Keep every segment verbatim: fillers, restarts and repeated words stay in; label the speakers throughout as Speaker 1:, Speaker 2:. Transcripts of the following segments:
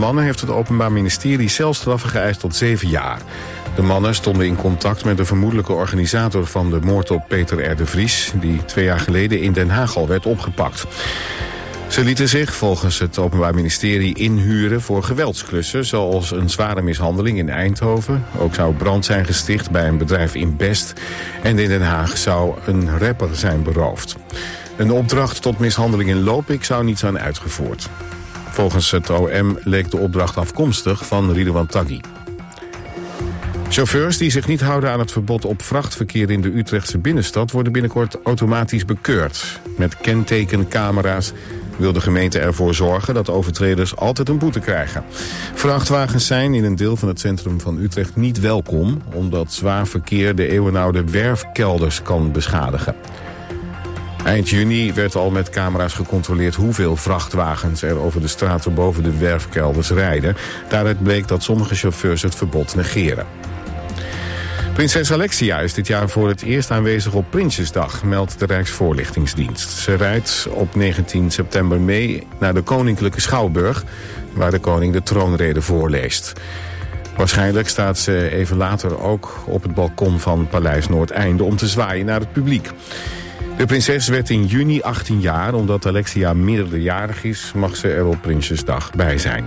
Speaker 1: mannen heeft het Openbaar Ministerie celstraffen geëist tot zeven jaar. De mannen stonden in contact met de vermoedelijke organisator van de moord op Peter R. de Vries, die twee jaar geleden in Den Haag al werd opgepakt. Ze lieten zich volgens het Openbaar Ministerie inhuren voor geweldsklussen, zoals een zware mishandeling in Eindhoven. Ook zou brand zijn gesticht bij een bedrijf in Best. En in Den Haag zou een rapper zijn beroofd. Een opdracht tot mishandeling in Lopik zou niet zijn uitgevoerd. Volgens het O M leek de opdracht afkomstig van Ridwan Taghi. Chauffeurs die zich niet houden aan het verbod op vrachtverkeer in de Utrechtse binnenstad worden binnenkort automatisch bekeurd. Met kentekencamera's wil de gemeente ervoor zorgen dat overtreders altijd een boete krijgen. Vrachtwagens zijn in een deel van het centrum van Utrecht niet welkom, omdat zwaar verkeer de eeuwenoude werfkelders kan beschadigen. Eind juni werd al met camera's gecontroleerd hoeveel vrachtwagens er over de straten boven de werfkelders rijden. Daaruit bleek dat sommige chauffeurs het verbod negeren. Prinses Alexia is dit jaar voor het eerst aanwezig op Prinsjesdag, meldt de Rijksvoorlichtingsdienst. Ze rijdt op negentien september mee naar de Koninklijke Schouwburg, waar de koning de troonrede voorleest. Waarschijnlijk staat ze even later ook op het balkon van Paleis Noordeinde om te zwaaien naar het publiek. De prinses werd in juni achttien jaar. Omdat Alexia minderjarig is, mag ze er op Prinsjesdag bij zijn.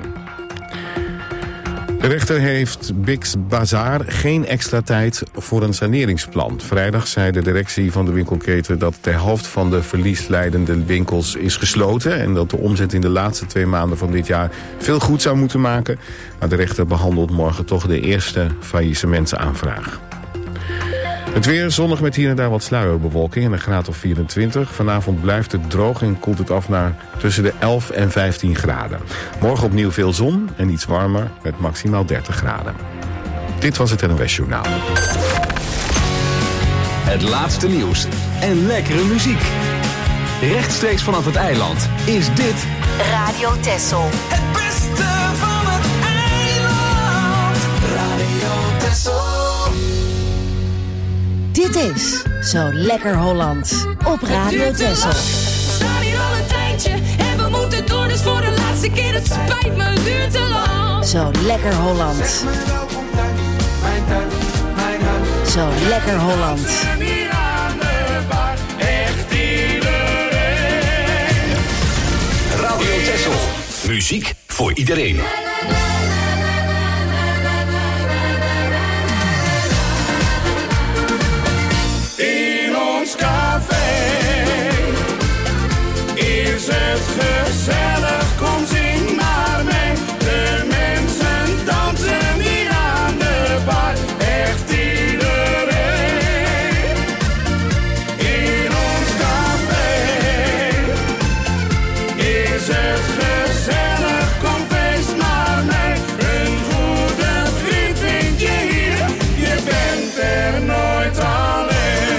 Speaker 1: De rechter heeft Bix Bazaar geen extra tijd voor een saneringsplan. Vrijdag zei de directie van de winkelketen dat de helft van de verliesleidende winkels is gesloten en dat de omzet in de laatste twee maanden van dit jaar veel goed zou moeten maken. Maar de rechter behandelt morgen toch de eerste faillissementsaanvraag. Het weer zonnig met hier en daar wat sluierbewolking en een graad of vierentwintig. Vanavond blijft het droog en koelt het af naar tussen de elf en vijftien graden. Morgen opnieuw veel zon en iets warmer met maximaal dertig graden. Dit was het N O S Journaal.
Speaker 2: Het laatste nieuws en lekkere muziek. Rechtstreeks vanaf het eiland is dit
Speaker 3: Radio Texel.
Speaker 4: Het beste van het eiland. Radio Texel.
Speaker 3: Dit is Zo Lekker Holland op Radio Texel.
Speaker 4: We staan hier al een tijdje en we moeten door, dus voor de laatste keer, het spijt me, het duurt te lang.
Speaker 3: Zo Lekker Holland. Zo Lekker Holland.
Speaker 4: Echt iedereen.
Speaker 2: Radio Texel. Muziek voor iedereen.
Speaker 4: Is het gezellig, kom zing maar mee. De mensen dansen hier aan de bar. Echt iedereen in ons café. Is het gezellig, kom feest maar mee. Een goede vriend vind je hier, je bent er nooit alleen.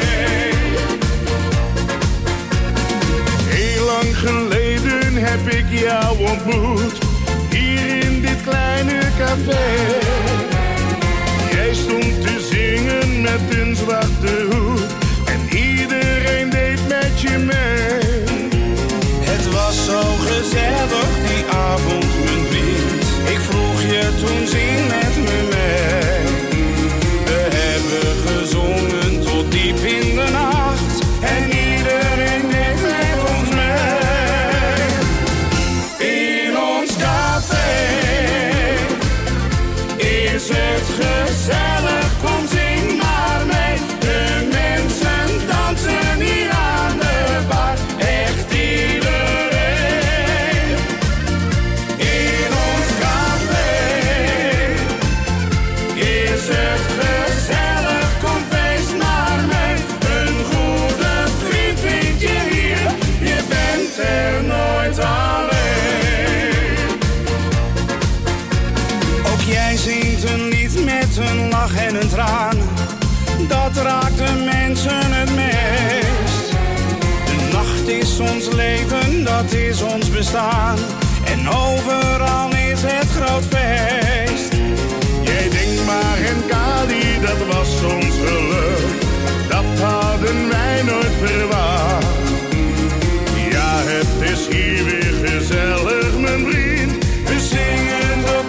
Speaker 4: Geleden heb ik jou ontmoet, hier in dit kleine café. Jij stond te zingen met een zwarte hoed en iedereen deed met je mee. Het was zo gezellig die avond, mijn vriend. Ik vroeg je toen, zing met me mee. We hebben gezongen tot diep in de nacht en iedereen deed met ons mee. Is het gezellig, kom zing maar mee. De mensen dansen hier aan de bar. Echt iedereen in ons café. Is het gezellig, kom feest maar mee. Een goede vriend vind je hier, je bent er nooit alleen. Ook jij zingt een lied met een lach en een traan. Dat raakt de mensen het meest. De nacht is ons leven, dat is ons bestaan. En overal is het groot feest. Jij denkt maar en Kali, dat was ons geluk. Dat hadden wij nooit verwacht. Ja, het is hier weer gezellig, mijn vriend. We zingen door.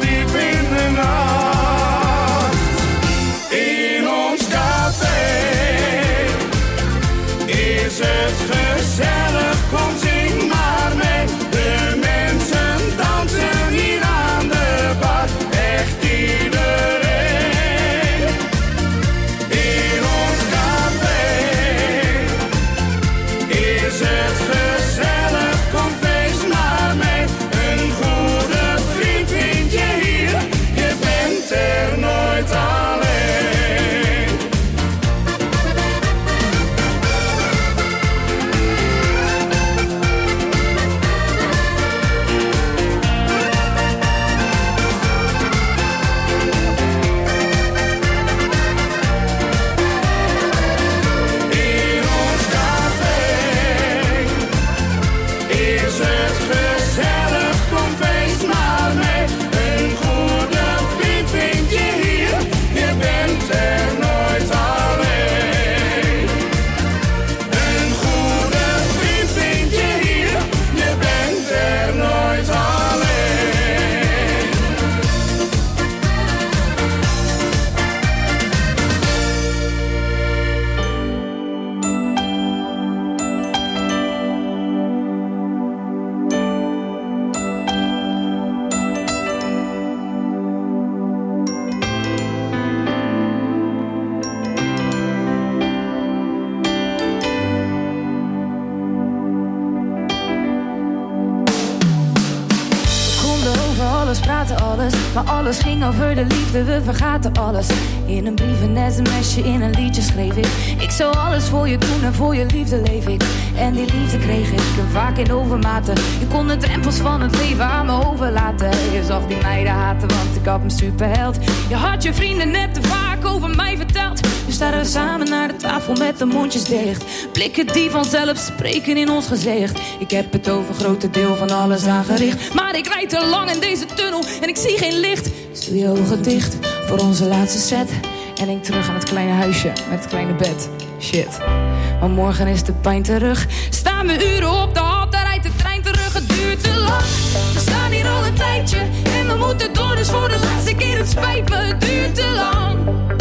Speaker 5: alles, maar alles ging over de liefde, we vergaten alles. In een brief, een sms'je, in een liedje schreef ik. Ik zou alles voor je doen en voor je liefde leef ik. En die liefde kreeg ik, en vaak in overmaten. Je kon de drempels van het leven aan me overlaten. Je zag die meiden haten, want ik had mijn superheld. Je had je vrienden net te vaak over mij verteld. Nu staan we samen naar de tafel met de mondjes dicht. Blikken die vanzelf spreken in ons gezicht. Ik heb het over grote deel van alles aangericht. Maar ik rijd te lang in deze tunnel en ik zie geen licht. Dus doe je ogen dicht voor onze laatste set. En denk terug aan het kleine huisje met het kleine bed. Shit, maar morgen is de pijn terug. Staan we uren op de hal, daar rijdt de trein terug. Het duurt te lang, we staan hier al een tijdje. En we moeten door, dus voor de laatste keer, het spijt me. Het duurt te lang.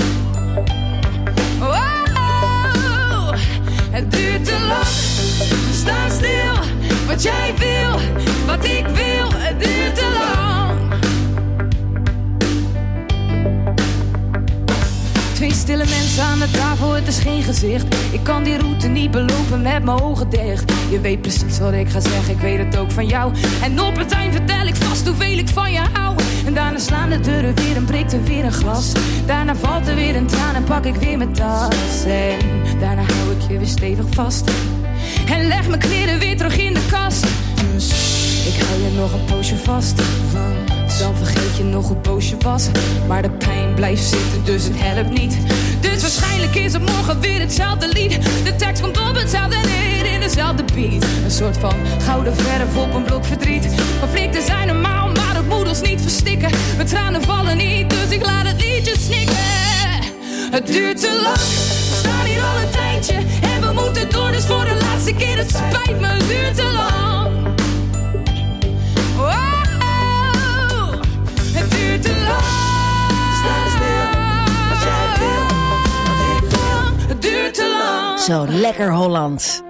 Speaker 5: Oh, het duurt te lang. We staan stil, wat jij wil, wat ik wil. Het duurt te lang. Twee stille mensen aan de tafel, het is geen gezicht. Ik kan die route niet belopen met mijn ogen dicht. Je weet precies wat ik ga zeggen, ik weet het ook van jou. En op het eind vertel ik vast hoeveel ik van je hou. En daarna slaan de deuren weer en breekt er weer een glas. Daarna valt er weer een traan en pak ik weer mijn tas. En daarna hou ik je weer stevig vast. En leg mijn kleren weer terug in de kast. Dus ik hou je nog een poosje vast. Dan vergeet je nog hoe boos je was. Maar de pijn blijft zitten, dus het helpt niet. Dus waarschijnlijk is het morgen weer hetzelfde lied. De tekst komt op hetzelfde neer in dezelfde beat. Een soort van gouden verf op een blok verdriet. Conflicten zijn normaal, maar dat moet ons niet verstikken. Mijn tranen vallen niet, dus ik laat het liedje snikken. Het duurt te lang, we staan hier al een tijdje. En we moeten door, dus voor de laatste keer, het spijt me. Het duurt te lang. Het duurt te lang. Sta stil, wat jij wil, wat ik wil. Het duurt te lang.
Speaker 3: Zo lekker Holland.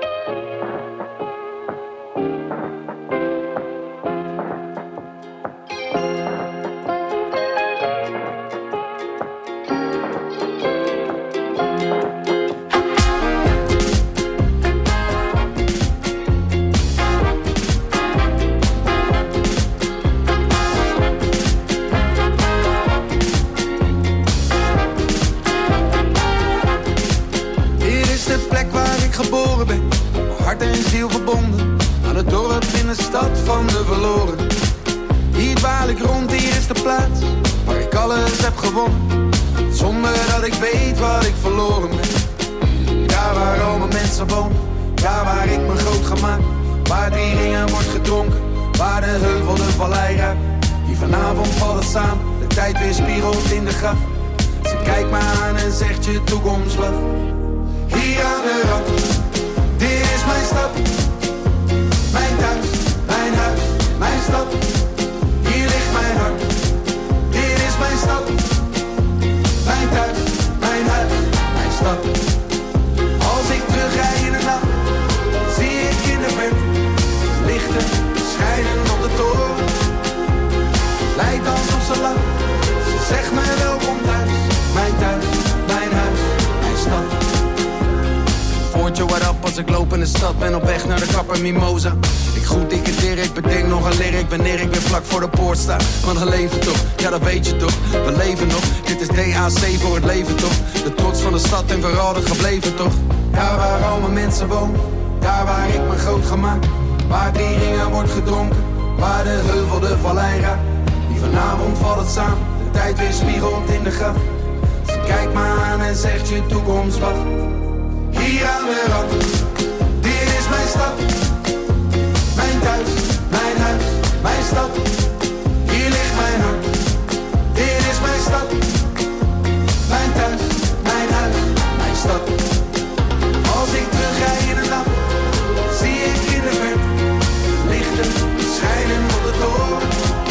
Speaker 6: Want dan leven toch, ja dat weet je toch. We leven nog, dit is D A C voor het leven toch. De trots van de stad en vooral het gebleven toch. Daar waar al mijn mensen wonen, daar waar ik me groot gemaakt. Waar Drieringen wordt gedronken, waar de heuvel de vallei raakt. Die vanavond valt het samen, de tijd weer spiegelt in de gracht. Ze kijkt me aan en zegt je toekomst wacht. Hier aan de rand, dit is mijn stad. Mijn thuis, mijn huis, mijn stad. Hier ligt mijn hart, dit is mijn stad. Mijn thuis, mijn huis, mijn stad. Als ik terugrij in de nacht, zie ik in de verte lichten schijnen op de toren.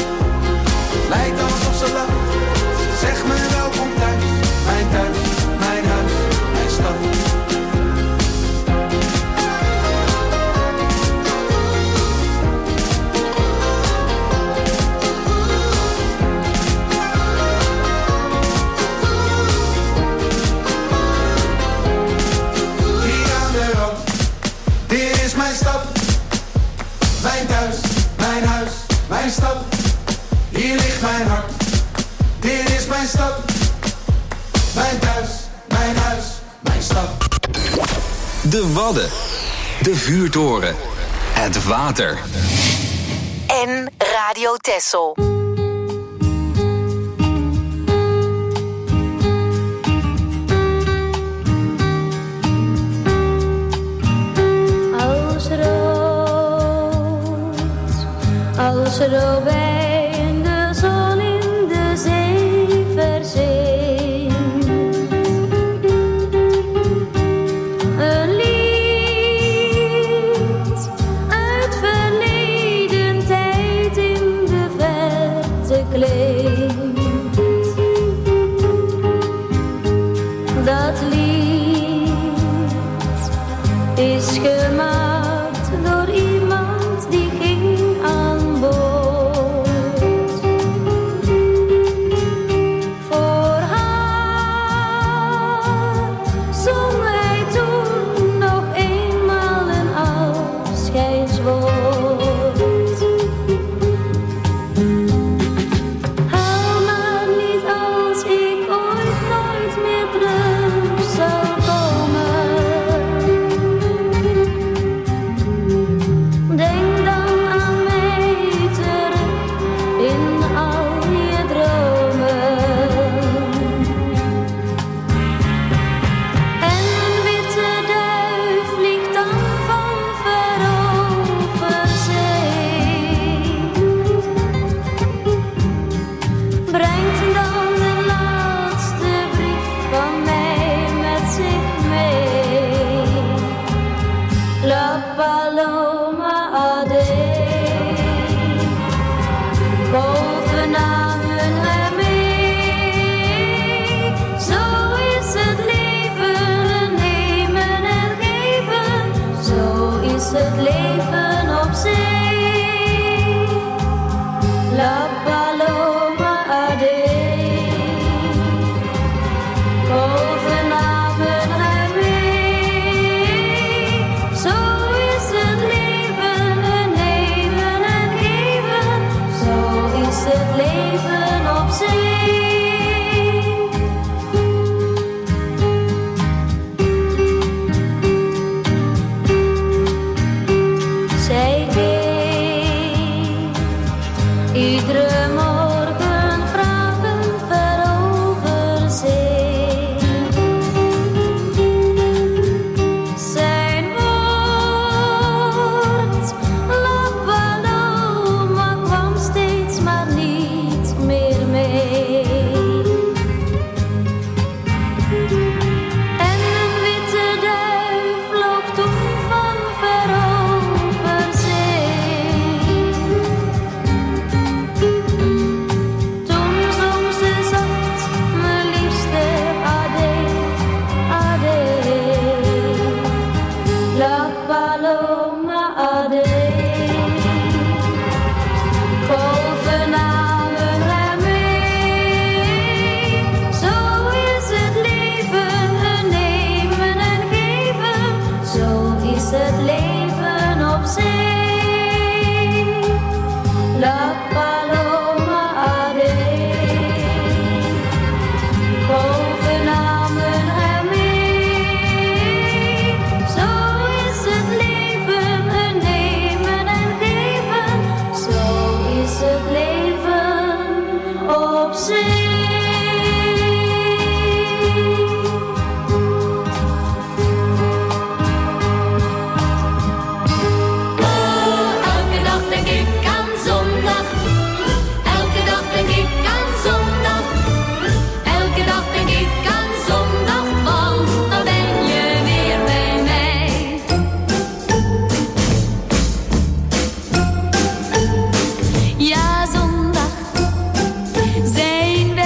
Speaker 6: Lijkt alsof ze lacht, zeg me welkom thuis. Mijn thuis, mijn huis, mijn stad. Mijn thuis, mijn huis, mijn stad. Hier ligt ligt mijn hart. Dit is mijn stad. Mijn thuis, mijn huis, mijn stad.
Speaker 2: De Wadden. De vuurtoren. Het water.
Speaker 3: En Radio Texel.
Speaker 7: Als rood, als robijn de zon in de zee verzinkt. Een lied uit verleden tijd in de verte klinkt. Dat lied is gemaakt door iemand die ging aan boord. Voor haar zong hij toen nog eenmaal een afscheidswoord. Huil maar niet als ik ooit nooit meer terug zal komen. Denk dan aan mij terug in al je dromen. En een witte duif vliegt dan van ver over zee. Brengt dan de laatste brief van mij met zich mee. La Paloma Ade. Golven namen hem mee. Zo is het leven, nemen en geven. Zo is het leven op zee. La Paloma Ade. Golven namen hem mee. Zo is het leven, nemen en geven. Zo is het leven op zee. Zij keek iedere morgen vragen ver over zee. Zijn woord, La Paloma, kwam steeds maar niet meer mee. En een witte duif vloog toen van ver over zee. Toen zong ze zacht, mijn liefste Ade, Ade. La Paloma Ade. Golven namen hem mee. Zo is het leven, nemen en geven. Zo is het leven op zee. La Paloma Ade. Golven namen hem mee. Zo is het leven, nemen en geven. Zo is het leven op zee.
Speaker 8: Elke dag denk ik aan zondag. Elke dag denk ik aan zondag. Elke dag denk ik aan zondag, want dan ben je weer bij mij. Ja, zondag zijn wij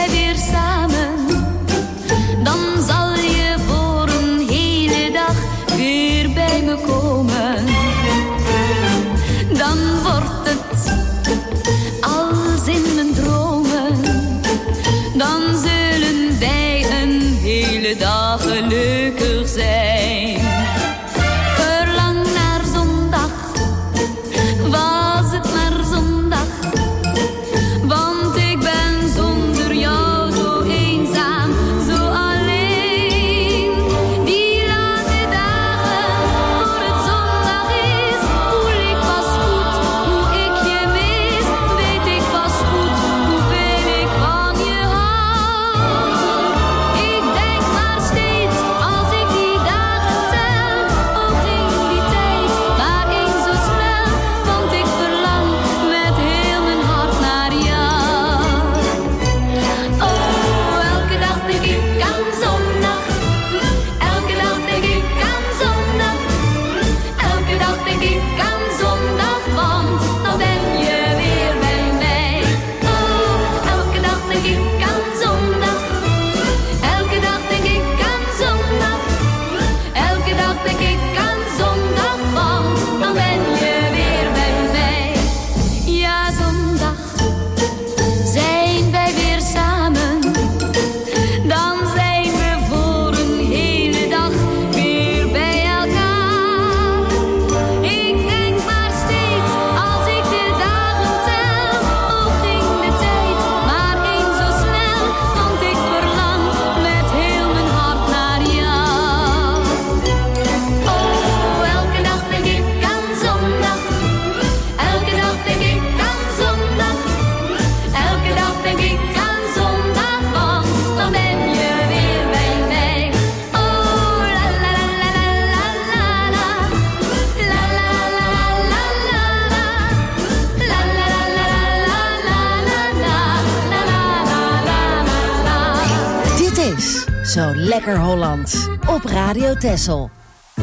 Speaker 3: Zo lekker Hollands. Op Radio Texel.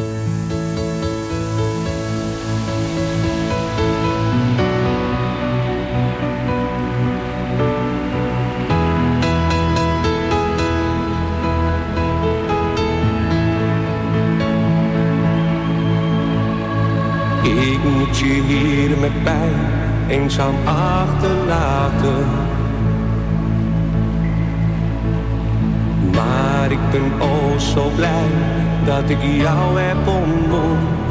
Speaker 9: Ik moet je hier met pijn eenzaam achterlaten. Maar ik ben oh zo blij dat ik jou heb ontmoet.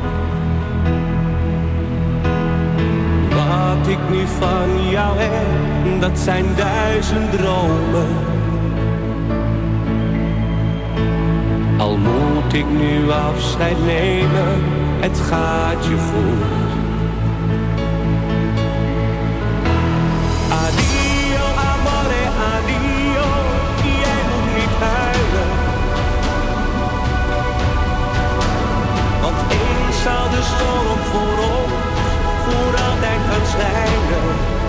Speaker 9: Wat ik nu van jou heb, dat zijn duizend dromen. Al moet ik nu afscheid nemen, het gaat je goed. Adio, amore, adio, jij moet niet huilen. Want eens zal de storm voor ons voor altijd gaan schijnen.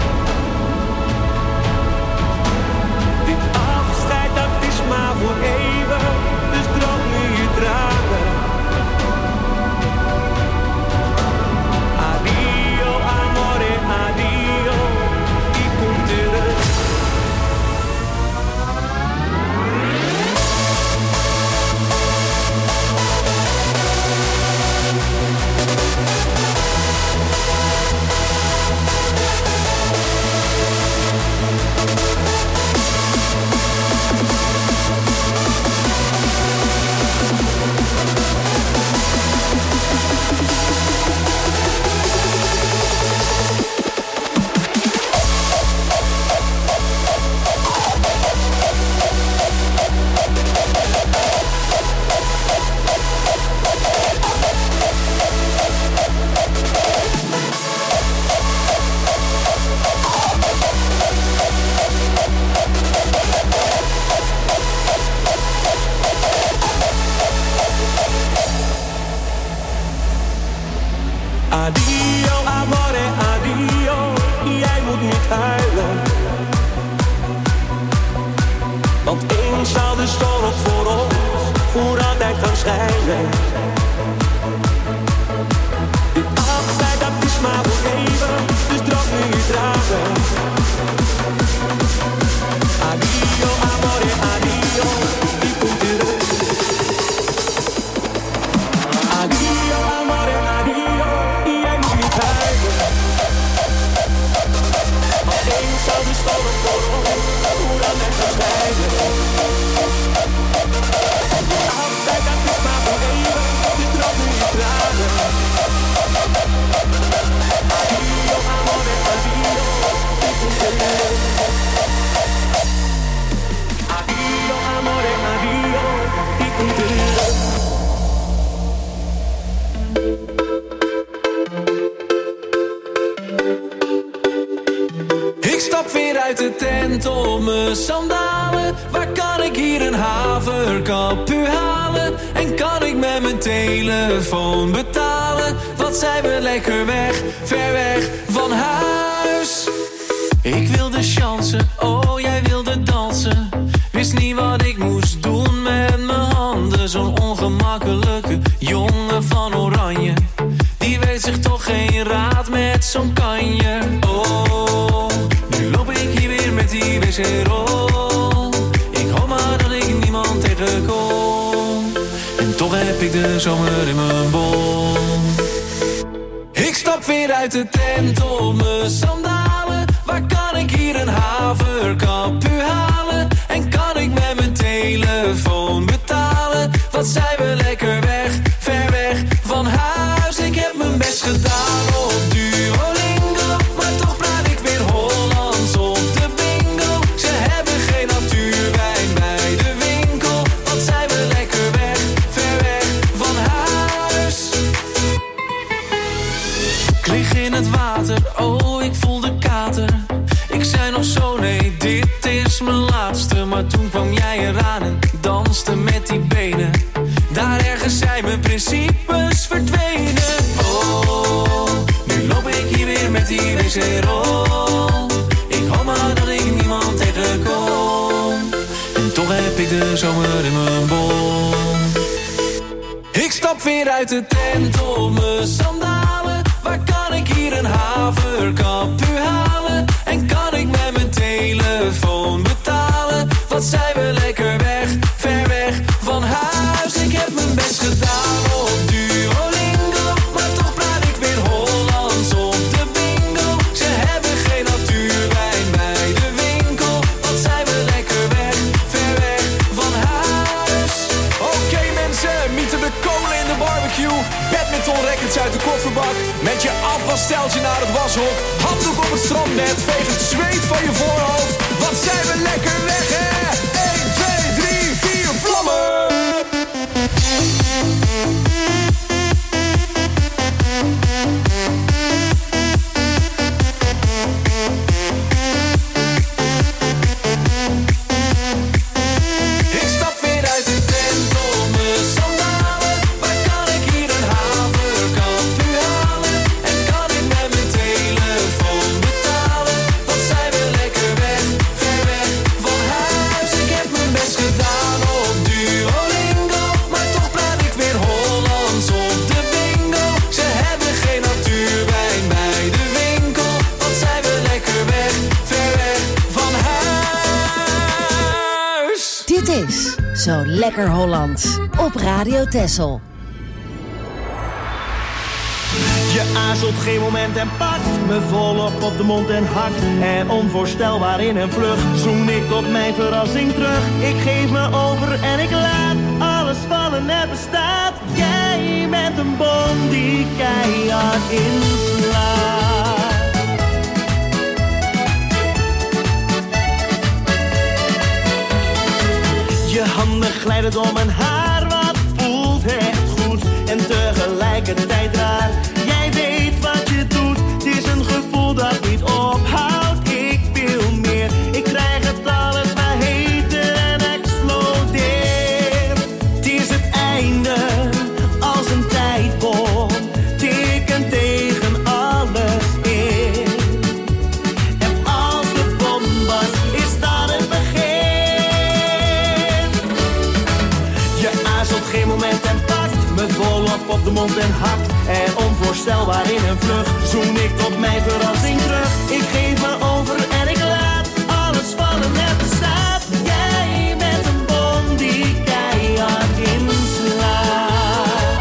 Speaker 9: Dit afscheid, dat is maar voor eeuwig, dus droog nu je tranen. Adio, amore, adio, ik kom terug. Adio, amore, adio, jij moet niet huilen. Want eens zal de storm voor ons voor altijd gaan schijnen. Dit afscheid, dat is maar voor eeuwig, dus droog nu je tranen. Adio, amore, adio, ik kom terug. Adio, amore, adio, jij moet niet huilen. Want eens zal de storm voor ons voor altijd gaan schijnen. Altijd, dat is maar voor eeuwig, dus droog nu je tranen. Adio, amore, adio, ik kom terug. Adio, amore, adio, ik kom terug.
Speaker 10: Ik stap weer uit de tent op mijn sandalen. Waar kan ik hier een haverkapu halen? En kan ik met mijn telefoon betalen? Wat zijn we lekker weg, ver weg van huis. Ik wilde chansen, oh jij wilde dansen. Wist niet wat ik moest doen met mijn handen. Zo'n ongemakkelijke jongen van Oranje, die weet zich toch geen raad met zo'n kanje. Oh, nu loop ik hier weer met die wc-rol. Ik hoop maar dat ik niemand tegenkom. En toch heb ik de zomer in mijn bol. Ik stap weer uit de tent op mijn sandalen. Waar kan ik hier een haverkapu halen? En kan ik met mijn telefoon betalen? Wat zijn we lekker weg, ver weg van huis. Ik heb mijn best gedaan op Duolingo, maar toch praat ik weer Hollands op de bingo. Ze hebben geen natuurwijn bij de winkel. Wat zijn we lekker weg, ver weg van huis. Ik lig in het water, oh ik voel de kater. Ik zei nog zo, nee, dit is mijn laatste. Maar toen kwam jij eraan en danste met die benen. Daar ergens zijn mijn principes verdwenen. Oh, nu loop ik hier weer met die wc-rol. Ik hoop maar dat ik niemand tegenkom. En toch heb ik de zomer in mijn bol. Ik stap weer uit de tent op mijn sandalen. Waar kan ik hier een haverkapu halen? En kan ik met mijn telefoon betalen? Wat zijn we lekker weg, ver weg van huis. Ik heb mijn best gedaan op Duolingo, maar toch praat ik weer Hollands op de bingo. Ze hebben geen natuurwijn bij de winkel. Wat zijn we lekker weg, ver weg van huis. Oké okay, mensen, mieten de kolen in de barbecue. Badminton rackets uit de kofferbak. Met je afwassteltje naar het washok. Handdoek op het strandbed, veeg het zweet van je voorhoofd. Wat zijn we lekker weg hè. één, twee, drie, vier, vlammen. Ik stap weer uit de tent op mijn sandalen. Waar kan ik hier een haverkapu halen? En kan ik met mijn telefoon betalen? Wat zijn we lekker weg, ver weg van huis. Ik heb mijn best gedaan op Duolingo, maar toch praat ik weer Hollands op de bingo. Ze hebben geen natuurwijn bij de winkel. Wat zijn we lekker weg, ver weg van huis.
Speaker 3: Dit is Zo Lekker Hollands op Radio Texel.
Speaker 11: Je aarzelt geen moment en pakt me volop op de mond en hakt. En onvoorstelbaar in een vlucht zoen ik tot mijn verrassing terug. Ik geef me over en ik laat alles vallen en bestaat. Jij bent een boom die keihard inslaat. Je handen glijden door mijn haar, wat voelt het goed en tegelijkertijd raar. Jij weet wat je doet, het is een gevoel dat niet ophoudt. Ik wil meer, ik krijg het alles maar heter en explodeer. Het is het einde, als een tijdbom, tikken tegen alles in. En als de bom was, is dat het begin. Je aarzelt geen moment en pakt me volop op de mond en hakt. En onvoorstelbaar in een vlucht zoen ik tot mijn verrassing terug. Ik geef me over en ik laat alles vallen en bestaat. Jij bent een bom die keihard inslaat.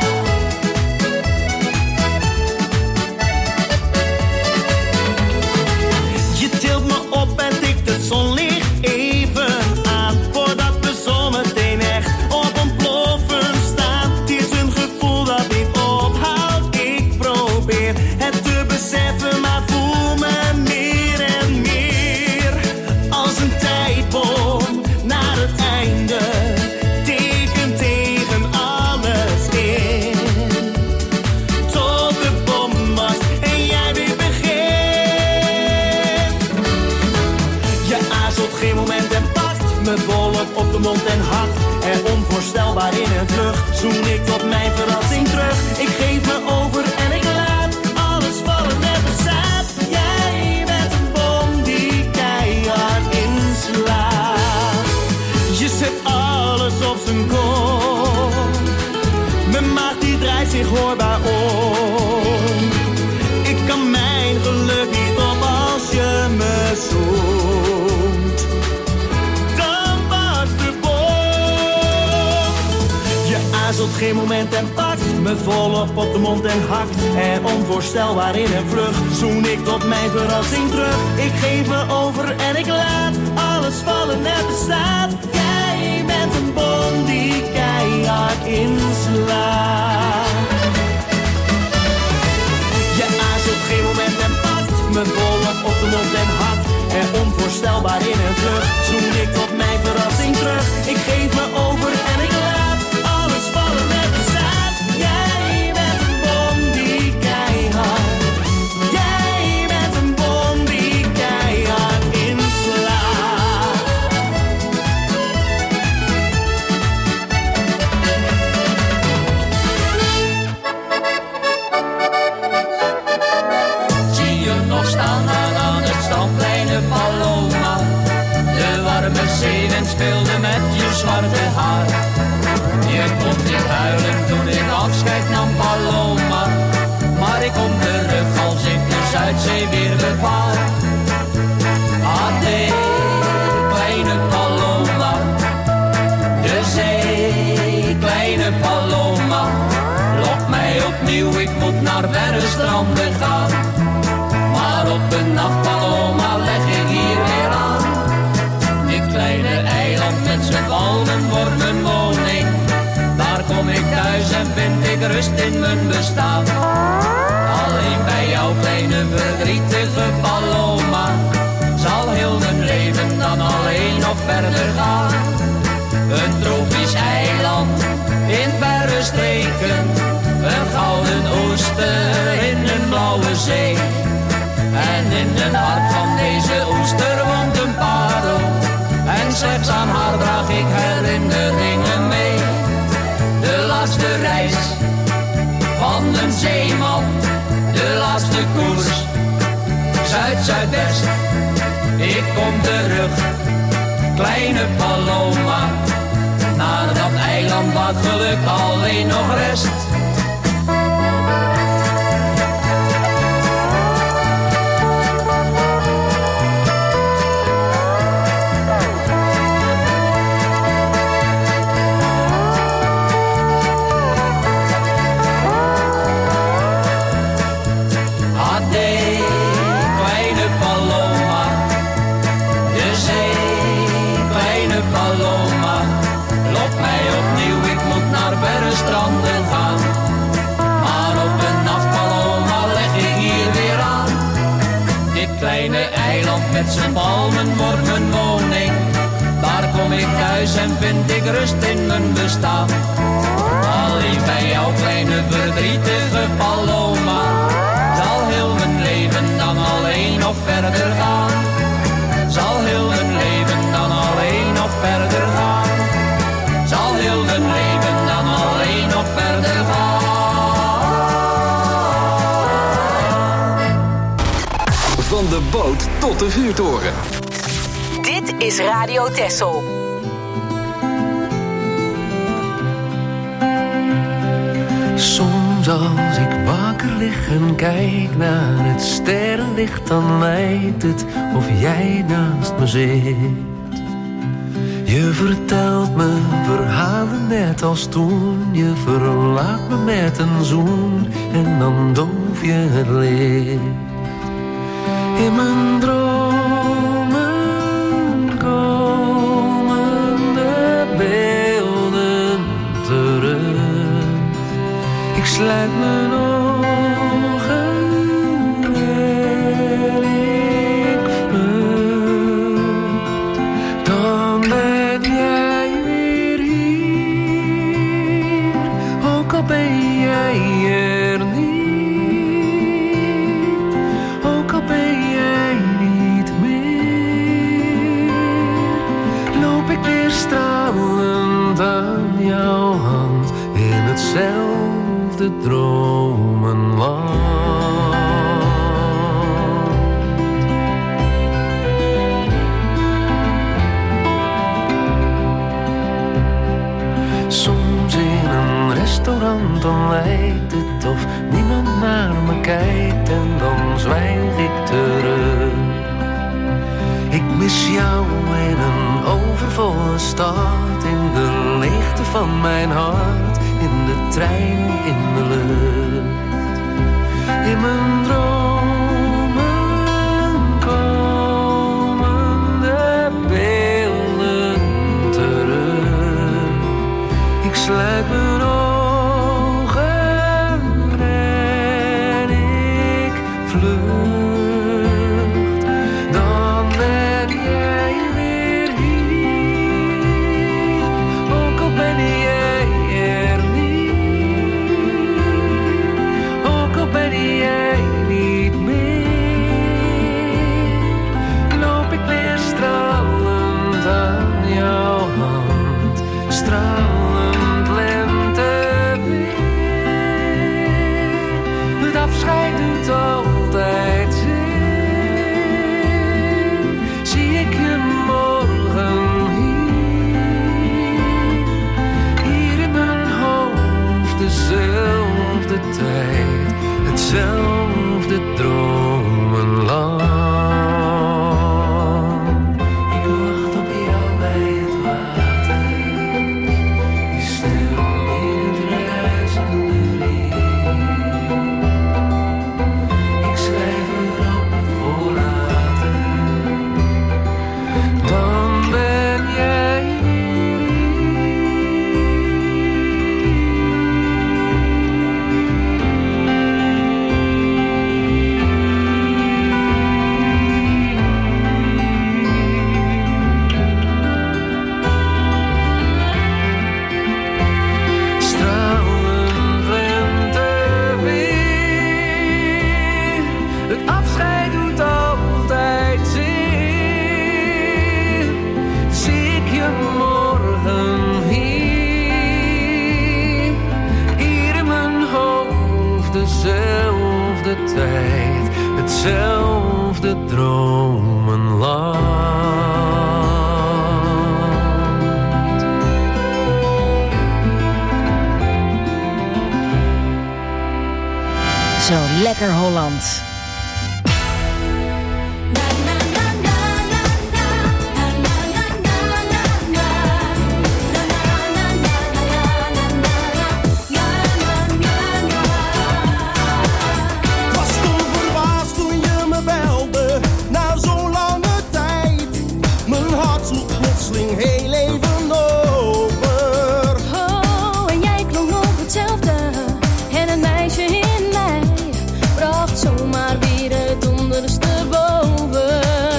Speaker 11: Je tilt me op en tikt het zonlicht even aan, voordat we zometeen echt op ontploffen staan. Het is een gevoel dat niet ophoudt. Ik probeer het te beseffen, maar voel me meer en meer als een tijdbom naar het einde. Teken tegen alles in, tot de bom was en jij weer begint. Je aarzelt geen moment en pakt me volop op de mond en hakt. En onvoorstelbaar in een vlucht zoen ik tot mijn verrassing terug. Ik geef me over en ik laat alles vallen en bestaat. Jij bent een bom die keihard inslaat. Je zet alles op zijn kop. Mijn maag die draait zich hoorbaar om. Ik kan mijn geluk niet op als je me zoent. Dan was de bom. Je aarzelt geen moment en pakt me volop op de mond en hakt. En onvoorstelbaar in een vlucht zoen ik tot mijn verrassing terug. Ik geef me over en ik laat alles vallen en bestaat. Jij bent een bom die keihard inslaat. Je aarzelt geen moment en pakt me volop op de mond en hakt. En onvoorstelbaar in een vlucht zoen ik tot mijn verrassing terug. Ik geef me over en ik laat alles vallen en bestaat. Jij bent een bom die keihard. Jij bent een bom die keihard inslaat.
Speaker 12: Zie je nog staan aan het strandplein de Paloma. De warme zeewind speelde met je zwarte haar. Je kon niet huilen toen ik afscheid nam, Paloma. Maar ik kom terug als ik de Zuidzee weer bevaar. Ade, kleine Paloma. De zee, kleine Paloma. Lok mij opnieuw, ik moet naar verre stranden gaan. Maar op een nacht, Paloma, leg ik hier weer aan. Dit kleine eiland met z'n palmen wordt mijn woning. Daar kom ik thuis en vind ik rust in mijn bestaan. Alleen bij jouw kleine verdrietige Paloma zal heel mijn leven dan alleen nog verder gaan. Een tropisch eiland in verre streken, een gouden oester in een blauwe zee. En in het hart van deze oester woont een parel, en slechts aan haar draag ik herinneringen mee. De laatste reis van een zeeman, de laatste koers, Zuid-Zuidwest. Ik kom terug, kleine Paloma, naar dat eiland waar geluk alleen nog rest. Stranden gaan. Maar op een nacht, Paloma, leg ik hier weer aan. Dit kleine eiland met zijn palmen wordt mijn woning. Daar kom ik thuis en vind ik rust in mijn bestaan. Alleen bij jouw kleine verdrietige Paloma zal heel mijn leven dan alleen nog verder gaan. Zal heel mijn leven dan alleen nog verder gaan. Zal heel mijn leven dan alleen nog verder gaan.
Speaker 2: Van de boot tot de vuurtoren.
Speaker 13: Dit is Radio Texel.
Speaker 10: Soms als ik wakker lig en kijk naar het sterrenlicht, dan lijkt het of jij naast me zit. Je vertelt me verhalen net als toen. Je verlaat me met een zoen en dan doof je het licht. In mijn dromen komen de beelden terug. Ik sluit mijn ogen en ik vlucht. Dan ben jij weer hier, ook al ben jij er niet, ook al ben jij niet meer. Loop ik weer stralend aan jouw hand in hetzelfde dromenland. Soms in een restaurant, dan lijkt het of niemand naar me kijkt en dan zwijg ik terug. Ik mis jou in een overvolle stad, in de leegte van mijn hart, in de trein, in de lucht. In mijn dromen komen de beelden terug. Ik sluit mijn ogen en ik vlucht. Dan ben jij weer hier, ook al ben jij er niet, ook al ben jij niet.
Speaker 14: het dromenland.
Speaker 3: Zo lekker Holland.
Speaker 15: Heel even over.
Speaker 16: Oh, en jij klonk nog hetzelfde. En een meisje in mij bracht zomaar weer het ondersteboven.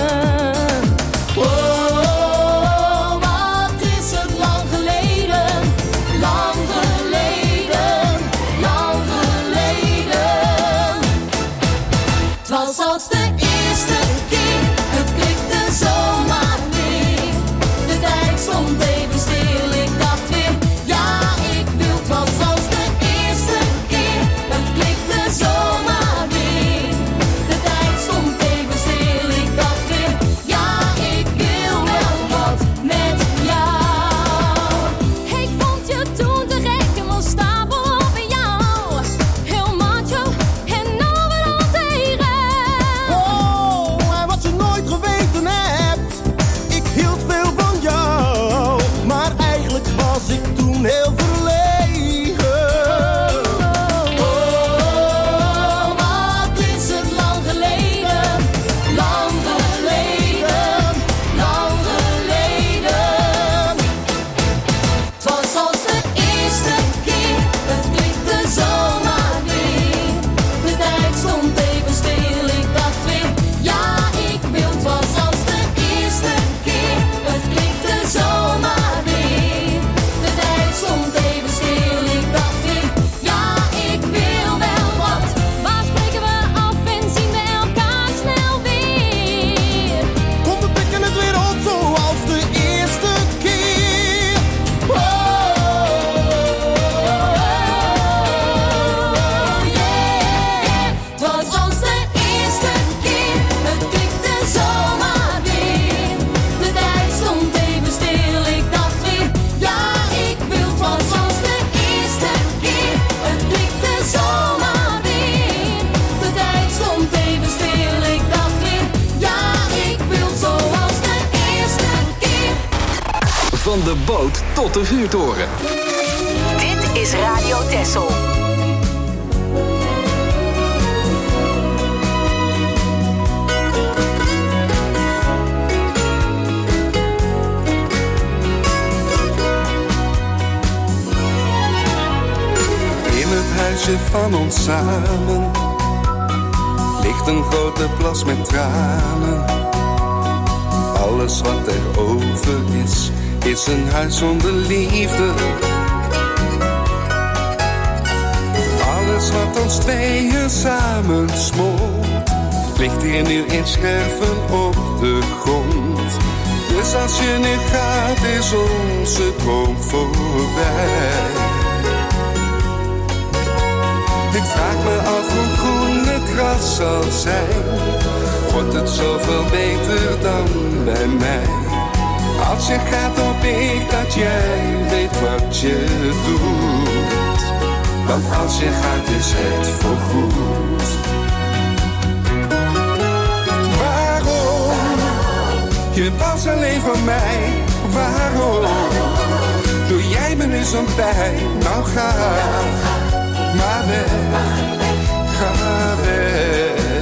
Speaker 15: Oh, wat is het lang geleden, lang geleden, lang geleden.
Speaker 16: Het was als de eerste keer, het klikte zomaar weer. De tijd stond even stil, ik dacht weer, ja ik wil. Het was als de eerste keer, het klikte zomaar weer. De tijd stond even stil, ik dacht weer, ja ik wil wel wat met jou. Ik vond je toen te gek en was stapel op in jou. Heel macho en overal tegen.
Speaker 15: Oh, en wat je nooit geweten hebt, ik hield veel van jou, maar eigenlijk was ik toen heel verlegen.
Speaker 16: Oh, wat is het lang geleden, lang geleden, lang geleden. Het was als de eerste keer, het klikte zomaar weer. De tijd stond even stil, ik dacht weer, ja ik wil. Het was als de eerste keer, het klikte zomaar weer. De tijd stond even stil, ik dacht weer, ja ik wil wel wat. Maar spreken we af en zien we elkaar snel weer.
Speaker 15: Komt we pikken het weer op zoals de eerste keer. Oh,
Speaker 16: yeah. Het was als de eerste keer, het klikte zomaar weer. De tijd stond even stil, ik dacht weer, ja ik wil. Het was als de eerste keer, het klikte zomaar weer. De tijd stond even stil, ik dacht weer, ja ik wil. Zoals de eerste keer.
Speaker 2: Van de boot tot de vuurtoren.
Speaker 13: Dit is Radio Texel.
Speaker 17: In het huisje van ons samen ligt een grote plas met tranen. Alles wat er over is, is een huis zonder liefde. Alles wat ons tweeën samen smolt, ligt hier nu in scherven op de grond. Dus als je nu gaat, is onze droom voorbij. Ik vraag me af hoe groen het gras zal zijn. Wordt het zoveel beter dan bij mij? Als je gaat hoop ik dat jij weet wat je doet. Want als je gaat is het voorgoed. Waarom? Je was alleen van mij. Waarom? Doe jij me nu zo'n pijn? Nou ga maar weg. Ga weg.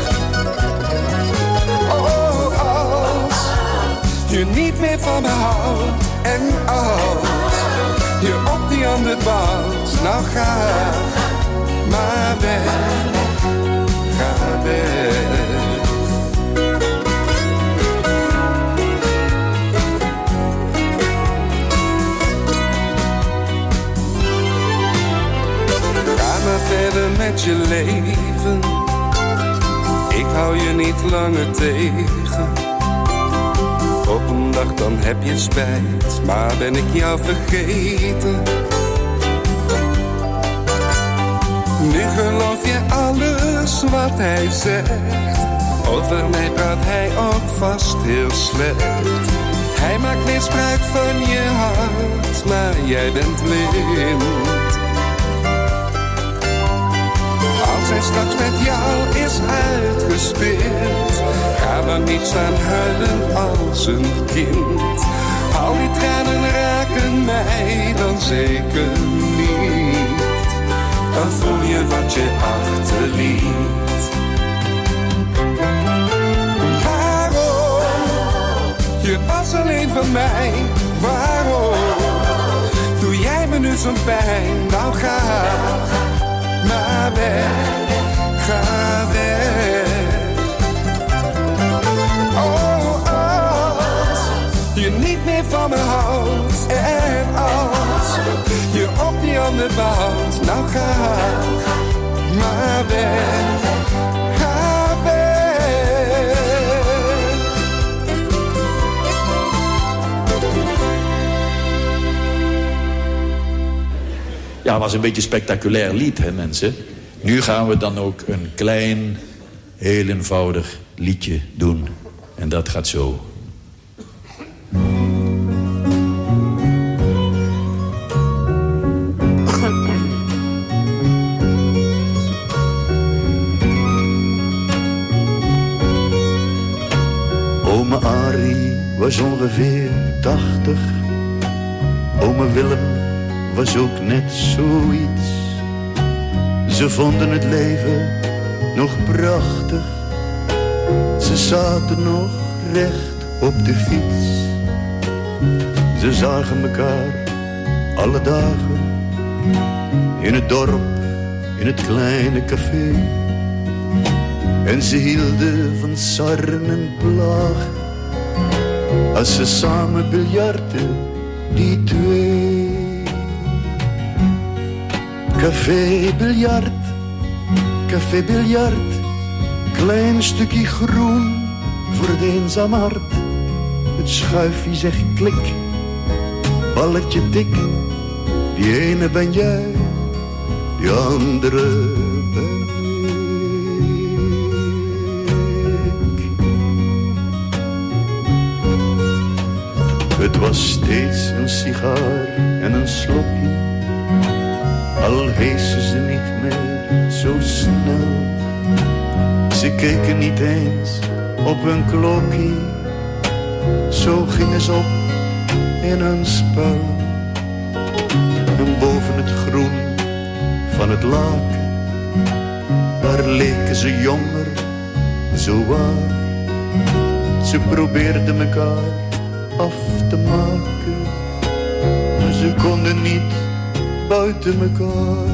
Speaker 17: Oh, als je niet meer van me houdt. En als je op die ander bouwt. Nou ga maar weg. Ga weg. Verder met je leven. Ik hou je niet langer tegen. Op een dag dan heb je spijt, maar ben ik jou vergeten. Nu geloof je alles wat hij zegt. Over mij praat hij ook vast heel slecht. Hij maakt misbruik van je hart, maar jij bent blind. Als hij straks met jou is uitgespeeld, ga dan niet staan huilen als een kind. Al die tranen raken mij dan zeker niet. Dan voel je wat je achterliet. Je was alleen van mij, waarom? Doe jij me nu zo'n pijn, nou ga maar weg, ga weg. Oh, als je niet meer van me houdt en als je op die ander bouwt, nou ga maar weg.
Speaker 18: Ja, het was een beetje een spectaculair lied, hè mensen. Nu gaan we dan ook een klein, heel eenvoudig liedje doen. En dat gaat zo.
Speaker 19: Ome Arie was ongeveer tachtig. Ome Willem was ook net zoiets. Ze vonden het leven nog prachtig. Ze zaten nog recht op de fiets. Ze zagen elkaar alle dagen. In het dorp, in het kleine café. En ze hielden van sarren en plagen. Als ze samen biljarten, die twee. Café biljart, café biljart, klein stukje groen voor het eenzame hart. Het schuifje zegt klik, balletje tik, die ene ben jij, die andere ben ik. Het was steeds een sigaar en een slokje. Al heesten ze niet meer zo snel. Ze keken niet eens op hun klokkie. Zo gingen ze op in hun spel. En boven het groen van het laken, daar leken ze jonger, zo waar. Ze probeerden elkaar af te maken, maar ze konden niet buiten mekaar.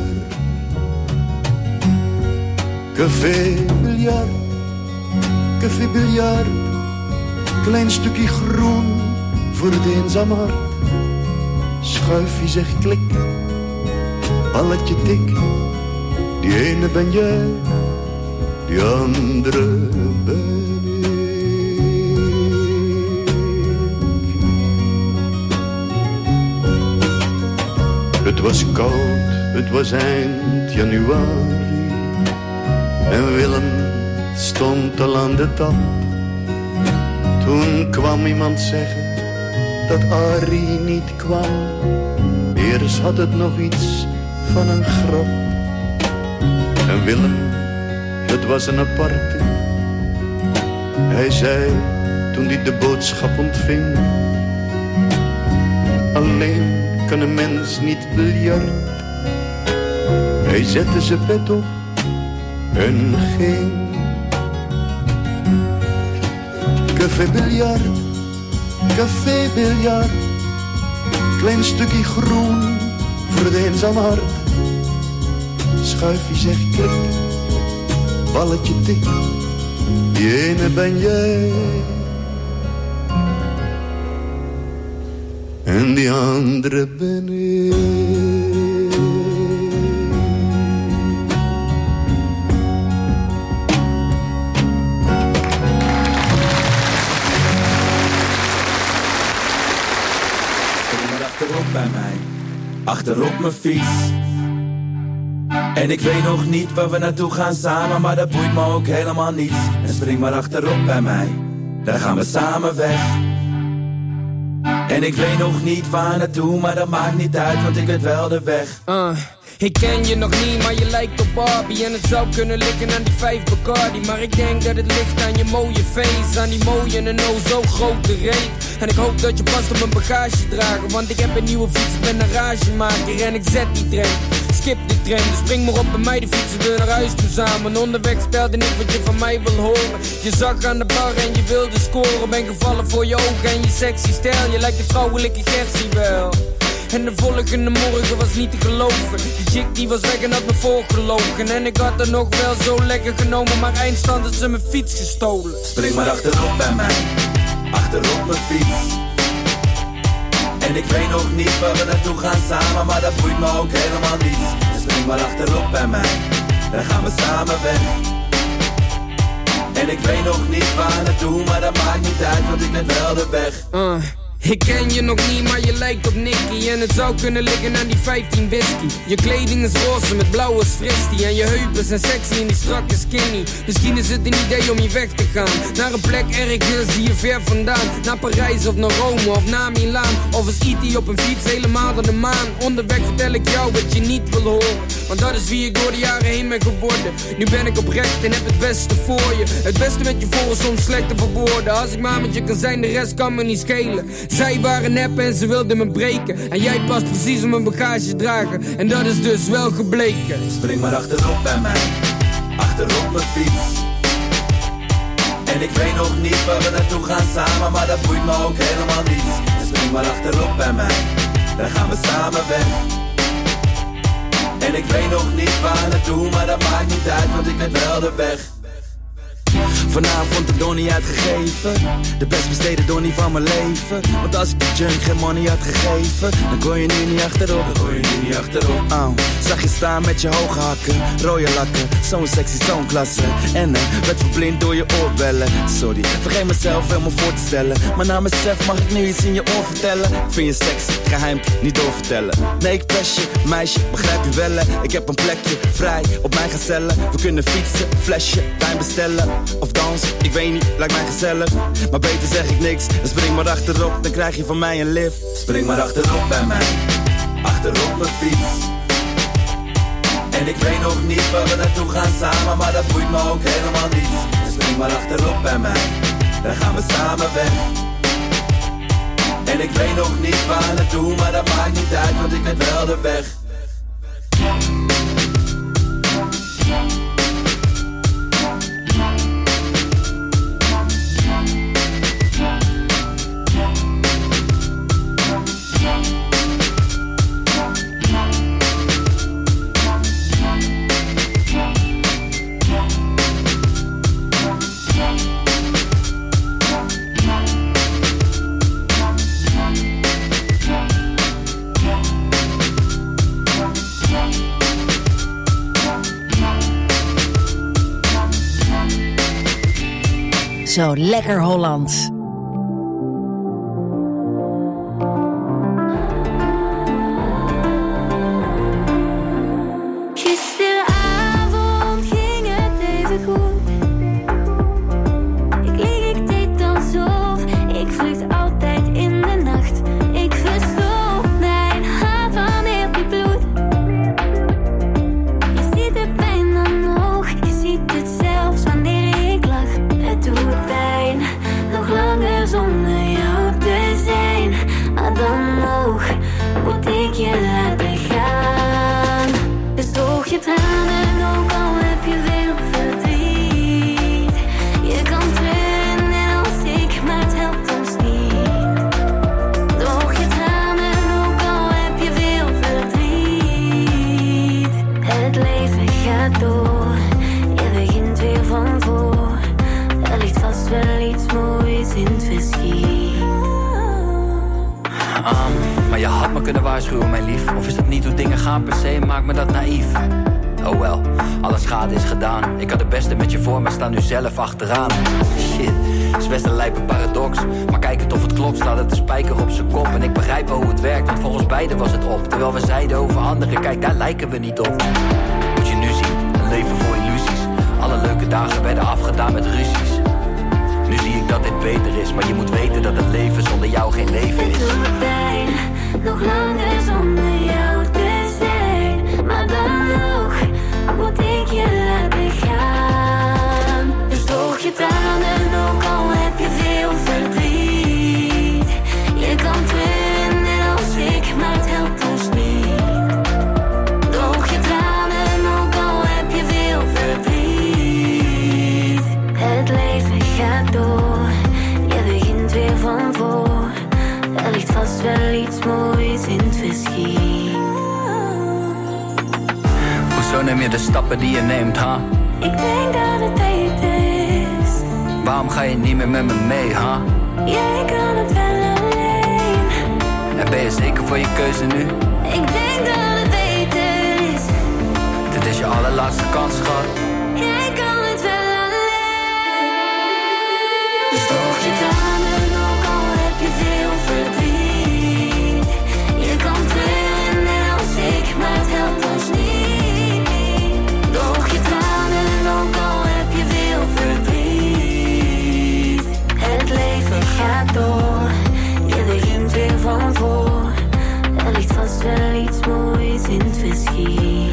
Speaker 19: Café biljart, café biljart, klein stukje groen voor het eenzame hart. Schuifje zegt klik, balletje tik, die ene ben jij, die andere ben ik. Het was koud, het was eind januari. En Willem stond al aan de tap. Toen kwam iemand zeggen dat Arie niet kwam. Eerst had het nog iets van een grap. En Willem, het was een aparte. Hij zei toen hij de boodschap ontving: alleen kan een mens niet biljart. Hij zette zijn pet op en ging. Café biljart, café biljart, klein stukje groen voor het eenzame hart. Schuifje zegt klik, balletje tik, die ene ben jij. En die andere ben ik.
Speaker 11: Achterop bij mij, achterop mijn fiets.
Speaker 6: En ik weet nog niet waar we naartoe gaan samen, maar dat boeit me ook helemaal niet. En spring maar achterop bij mij, dan gaan we samen weg. En ik weet nog niet waar naartoe, maar dat maakt niet uit, want ik weet wel de weg.
Speaker 20: Uh. Ik ken je nog niet, maar je lijkt op Barbie. En het zou kunnen liggen aan die vijf Bacardi. Maar ik denk dat het ligt aan je mooie face, aan die mooie en oh zo grote reet. En ik hoop dat je past op mijn bagage dragen, want ik heb een nieuwe fiets, ik ben een ragemaker. En ik zet die train, skip die train. Dus spring maar op bij mij, de fietsen we naar huis toe samen. Onderweg spelde ik wat je van mij wil horen. Je zag aan de bar en je wilde scoren. Ben gevallen voor je ogen en je sexy stijl. Je lijkt de vrouwelijke Gertie wel. En de volgende morgen was niet te geloven. Die chick die was weg en had me voorgelogen. En ik had er nog wel zo lekker genomen, maar eindstand had ze mijn fiets gestolen.
Speaker 6: Spring maar achterop bij mij, achterop mijn fiets. En ik weet nog niet waar we naartoe gaan samen, maar dat boeit me ook helemaal niet. Spring maar achterop bij mij, dan gaan we samen weg. En ik weet nog niet waar naartoe, maar dat maakt niet uit, want ik weet wel de weg.
Speaker 20: Uh. Ik ken je nog niet, maar je lijkt op Nicky. En het zou kunnen liggen aan die vijftien whisky. Je kleding is roze met blauwe fristie. En je heupen zijn sexy en die strakke skinny. Misschien is het een idee om hier weg te gaan, naar een plek ergens hier ver vandaan. Naar Parijs of naar Rome of naar Milaan. Of als I T op een fiets helemaal naar de maan. Onderweg vertel ik jou wat je niet wil horen, want dat is wie ik door de jaren heen ben geworden. Nu ben ik oprecht en heb het beste voor je. Het beste met je voor is soms slecht te verwoorden. Als ik maar met je kan zijn, de rest kan me niet schelen. Zij waren nep en ze wilden me breken. En jij past precies op mijn bagage dragen. En dat is dus wel gebleken.
Speaker 6: Spring maar achterop bij mij, achterop mijn fiets. En ik weet nog niet waar we naartoe gaan samen, maar dat boeit me ook helemaal niet. Spring maar achterop bij mij, dan gaan we samen weg. En ik weet nog niet waar naartoe, maar dat maakt niet uit, want ik weet wel de weg. Vanavond de donnie uitgegeven, de best besteden donnie van mijn leven. Want als ik de junk geen money had gegeven, dan kon je nu niet achterop, dan kon je nu niet achterop. Oh, zag je staan met je hoge hakken, rode lakken, zo'n sexy, zo'n klasse. En uh, werd verblind door je oorbellen. Sorry, vergeet mezelf helemaal voor te stellen, maar na mezelf mag ik nu iets in je oor vertellen. Ik vind je sexy, geheim, niet doorvertellen. Nee, ik pest je, meisje, begrijp je wel. Ik heb een plekje vrij op mijn gezellen. We kunnen fietsen, flesje, wijn bestellen of dans, ik weet niet, lijkt mij gezellig. Maar beter zeg ik niks, dan spring maar achterop, dan krijg je van mij een lift. Spring maar achterop bij mij, achterop mijn fiets. En ik weet nog niet waar we naartoe gaan samen, maar dat boeit me ook helemaal niet. Spring maar achterop bij mij, dan gaan we samen weg. En ik weet nog niet waar naartoe, maar dat maakt niet uit, want ik weet wel de weg.
Speaker 3: Zo lekker Hollands.
Speaker 7: Gisteravond ging het even goed. Ik lieg, ik deed alsof ik vlucht altijd in de nacht. Ik verstop mijn hart van heel die bloed. Je ziet de pijn dan nog, je ziet het zelfs wanneer ik lach. Het doet pijn, nog langer zonder jou te zijn. Maar dan nog moet ik je laten gaan. Dus droog je tranen, ook al heb je veel verdriet. Je kan treuren net als ik, maar het helpt ons niet. Droog je tranen, ook al heb je veel verdriet. Het leven gaat door, je begint weer van voor. Er ligt vast wel iets moois in het verschiet.
Speaker 21: Um, maar je had me kunnen waarschuwen, mijn lief. Of is dat niet hoe dingen gaan per se, maakt me dat naïef. Oh wel, alle schade is gedaan. Ik had het beste met je voor, maar sta nu zelf achteraan. Shit, is best een lijpe paradox. Maar kijk het of het klopt, staat het een spijker op zijn kop. En ik begrijp wel hoe het werkt, want volgens beiden was het op. Terwijl we zeiden over anderen, kijk daar lijken we niet op. Moet leven voor illusies. Alle leuke dagen werden afgedaan met ruzies. Nu zie ik dat dit beter is, maar je moet weten dat het leven zonder jou geen leven is.
Speaker 7: Het doet pijn, nog langer zonder jou te zijn. Maar dan nog moet ik je laten gaan. Dus droog je tranen, ook al heb je veel verdriet. Je kan treuren net als ik, maar het helpt ons niet. Droog je tranen, ook al heb je veel verdriet. Het leven gaat door, je begint weer van voor. Er ligt vast wel iets moois in het verschiet.
Speaker 21: Hoezo neem je de stappen die je neemt, ha?
Speaker 7: Ik denk dat het beter is.
Speaker 21: Waarom ga je niet meer met me mee, ha?
Speaker 7: Jij kan het wel alleen.
Speaker 21: En ben je zeker voor je keuze nu?
Speaker 7: Ik denk dat het beter is.
Speaker 21: Dit is je allerlaatste kans, schat.
Speaker 7: Jij kan het wel alleen. Dus droog je tranen, ook al heb je veel verdriet. Je kan treuren net als ik, maar het helpt ons niet. Droog je tranen, ook al heb je veel verdriet. Het leven gaat door, je begint weer van voor. Er ligt vast wel iets moois in het verschiet.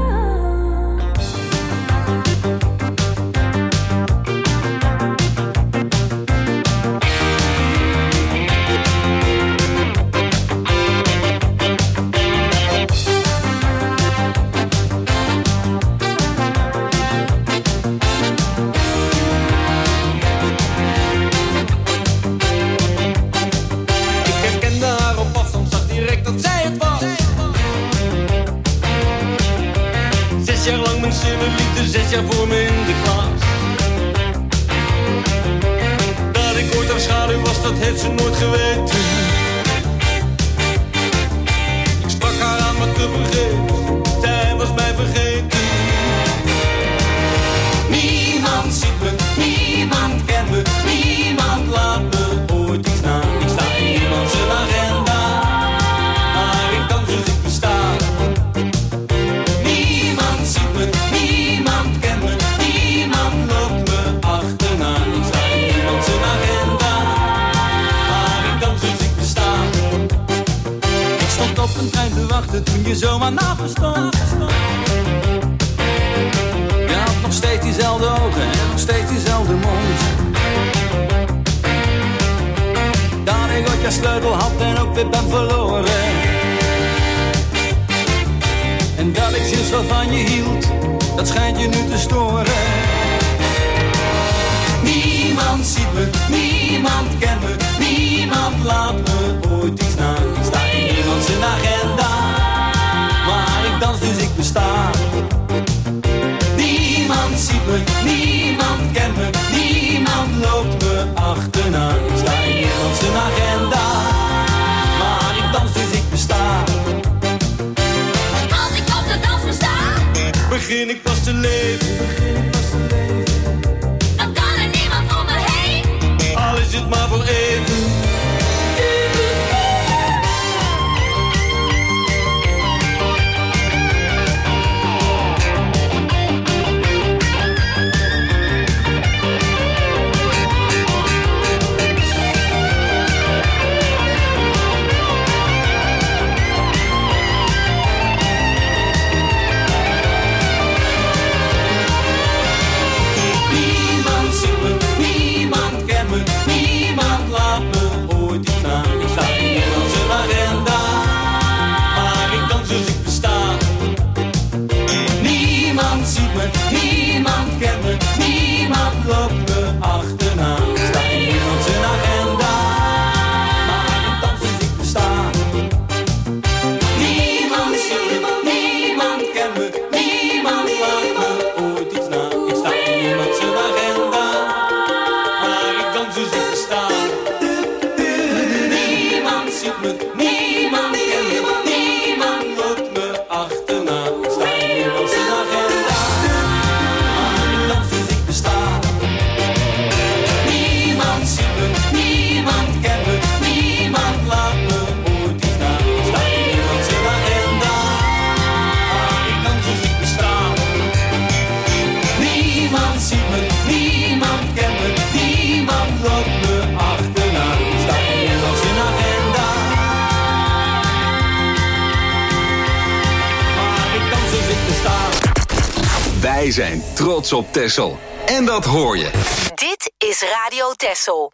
Speaker 1: Zes jaar voor me in de klas. Dat ik ooit haar schaduw was, dat heeft ze nooit geweten. Ik sprak haar aan, maar te vergeefs. Zij was mij vergeten. Niemand ziet me, niemand kent me, niemand laat me ooit iets na. Ik sta in niemand zijn agenda, maar ik kan dus ik besta. Niemand ziet me, niemand kent me, niemand loopt me achterna. Ik sta in niemand zijn agenda, maar ik dans dus ik besta. Ik stond op een trein te wachten toen je zomaar naast me stond. Je had nog steeds diezelfde ogen en nog steeds diezelfde mond. Dat ik ooit je sleutel had en ook weer ben verloren. En dat ik sinds wat van je hield, dat schijnt je nu te storen. Niemand ziet me, niemand kent me, niemand laat me ooit iets na. Ik sta in niemand zijn agenda, maar ik dans dus ik besta. Niemand ziet me, niemand kent me, niemand loopt me achterna. Ik sta in niemand zijn agenda, maar ik dans dus ik besta.
Speaker 8: Als ik op de dansvloer sta,
Speaker 1: begin ik pas te leven.
Speaker 8: Dan kan er niemand om me heen.
Speaker 1: Al is het maar voor even.
Speaker 2: Wij zijn trots op Texel. En dat hoor je.
Speaker 13: Dit is Radio Texel.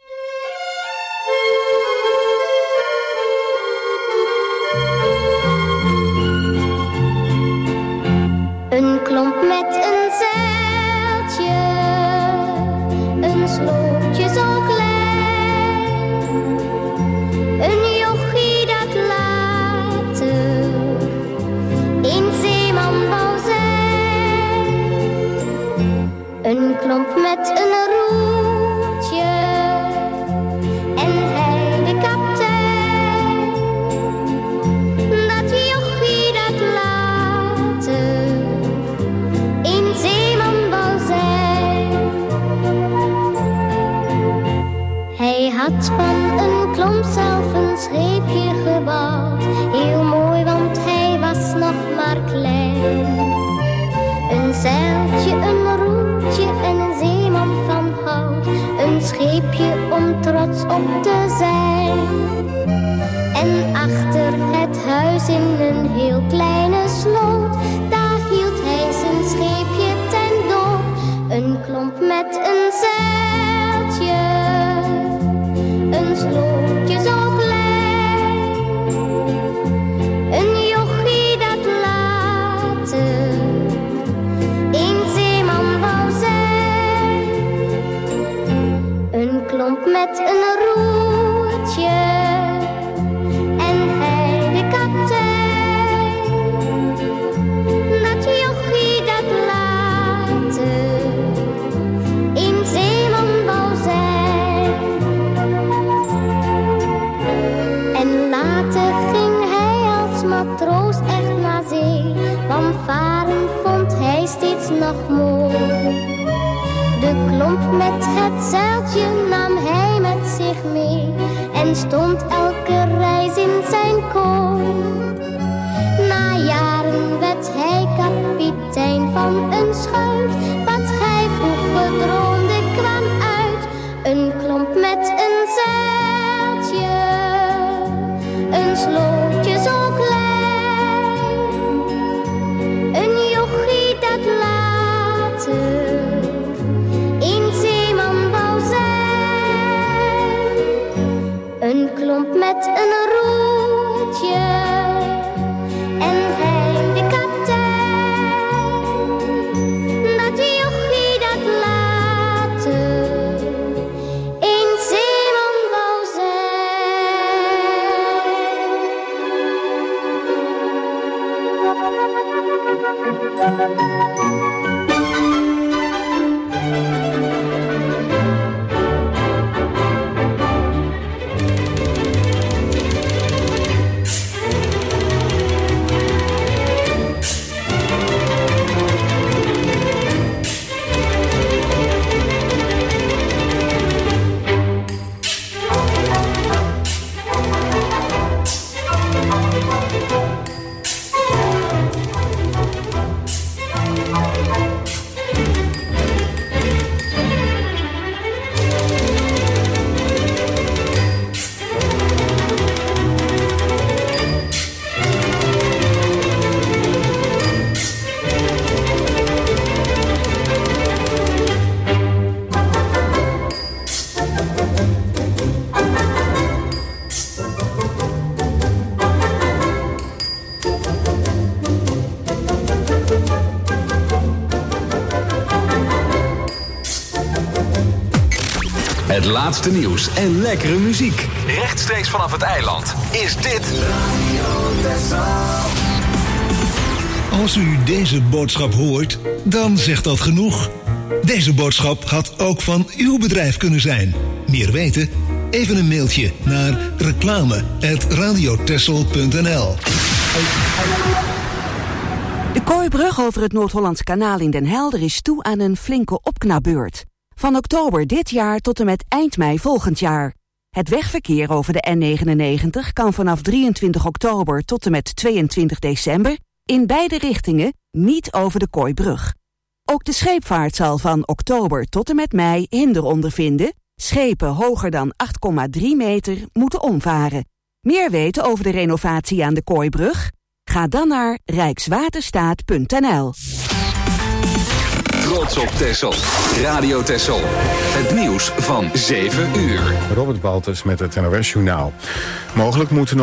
Speaker 7: Een klomp met een zeiltje, een slootje zo klein, een jochie dat later een zeeman wou zijn. Een klomp met een roetje en hij de kaptein. Dat jochie dat later een zeeman wou zijn. Hij had van een klomp zelf een scheepje gebouwd. Heel mooi, want hij was nog maar klein. Een zeiltje, een roertje en een zeeman van hout. Een scheepje om trots op te zijn. En achter het huis in een heel kleine sloot, daar hield hij zijn scheepje ten doop. Een klomp met een zeiltje, een slootje zo klein, een jochie dat later een zeeman wou zijn. Een klomp met een roertje en hij de kaptein. Dat jochie dat later een zeeman wou zijn. En later ging hij als matroos echt naar zee, want varen vond hij steeds nog mooi. De klomp met het zeiltje nam hij met zich mee en stond elke reis in zijn kooi. Na jaren werd hij kapitein van een schuit. Wat hij vroeger droomde kwam uit. Een klomp met een zeiltje, een slootje zo klein, een jochie dat later een zeeman wou zijn. Een klomp met een roertje en hij de kaptein. Dat jochie dat later een zeeman wou zijn.
Speaker 2: Het laatste nieuws en lekkere muziek. Rechtstreeks vanaf het eiland is dit
Speaker 4: Als u deze boodschap hoort, dan zegt dat genoeg. Deze boodschap had ook van uw bedrijf kunnen zijn. Meer weten? Even een mailtje naar reclame at radiotessel punt n l.
Speaker 22: De Kooibrug over het Noord-Hollandse kanaal in Den Helder is toe aan een flinke opknapbeurt. Van oktober dit jaar tot en met eind mei volgend jaar. Het wegverkeer over de N negenennegentig kan vanaf drieëntwintig oktober tot en met tweeëntwintig december... in beide richtingen niet over de Kooibrug. Ook de scheepvaart zal van oktober tot en met mei hinder ondervinden. Schepen hoger dan acht komma drie meter moeten omvaren. Meer weten over de renovatie aan de Kooibrug? Ga dan naar rijkswaterstaat punt n l.
Speaker 2: trots op Texel. Radio Texel. Het nieuws van zeven uur.
Speaker 5: Robert Baltus met het N O S Journaal. Mogelijk moeten nog